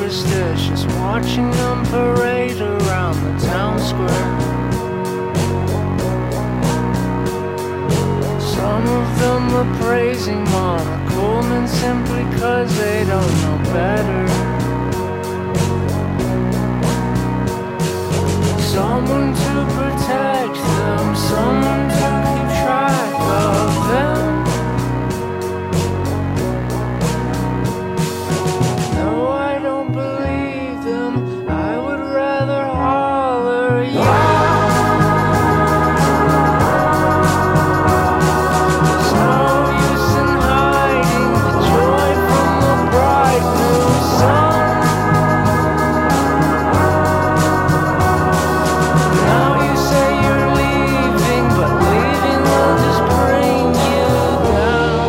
superstitious, watching them parade around the town square. Some of them are praising Mama Coleman simply 'cause they don't know better. Someone to protect them, someone to keep track of them. No, I don't believe them. I would rather holler, yeah. There's no use in hiding the joy from the bright new sun. Now you say you're leaving, but leaving will just bring you down.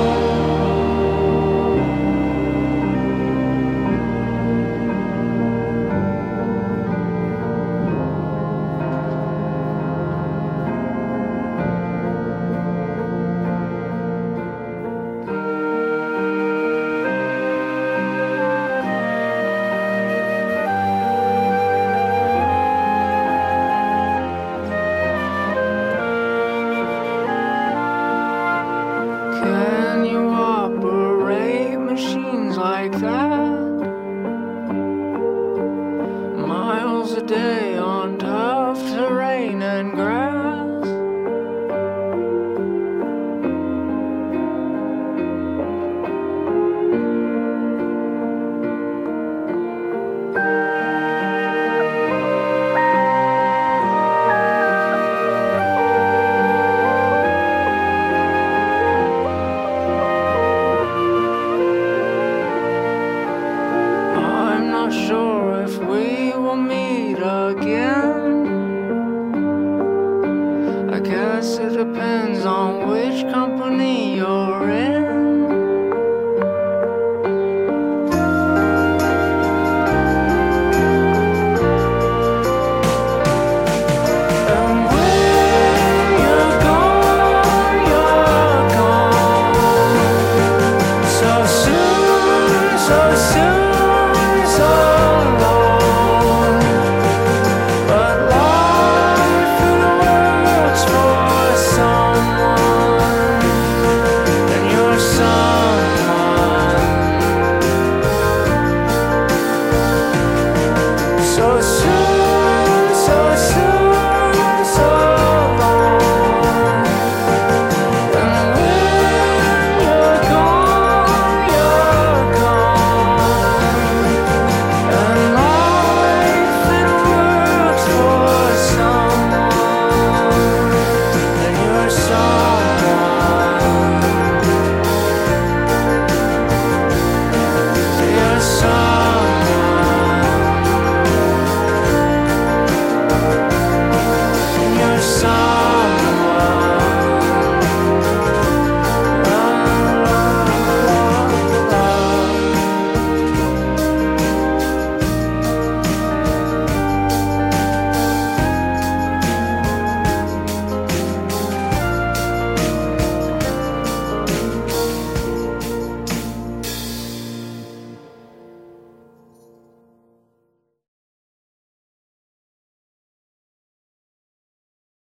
Can you operate machines like that?